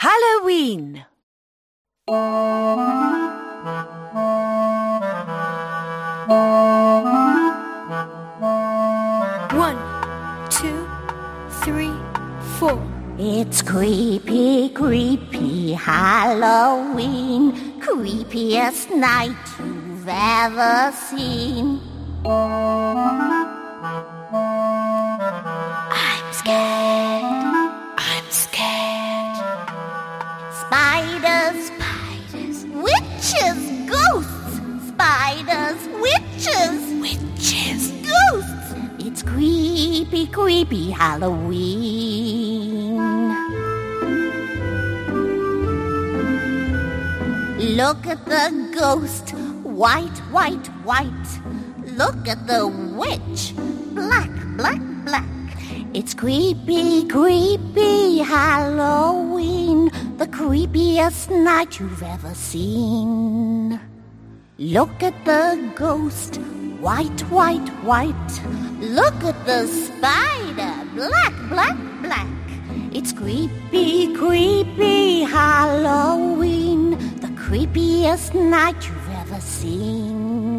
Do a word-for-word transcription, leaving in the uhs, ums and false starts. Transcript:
Halloween. One, two, three, four. It's creepy, creepy Halloween, creepiest night you've ever seen. I'm scared, I'm scared. Spiders, spiders, witches, ghosts. Spiders, witches, witches, ghosts. It's creepy, creepy Halloween. Look at the ghost, white, white, white. Look at the witch, black, black, black. It's creepy, creepy Halloween, the creepiest night you've ever seen. Look at the ghost, white, white, white. Look at the spider, black, black, black. It's creepy, creepy Halloween, the creepiest night you've ever seen.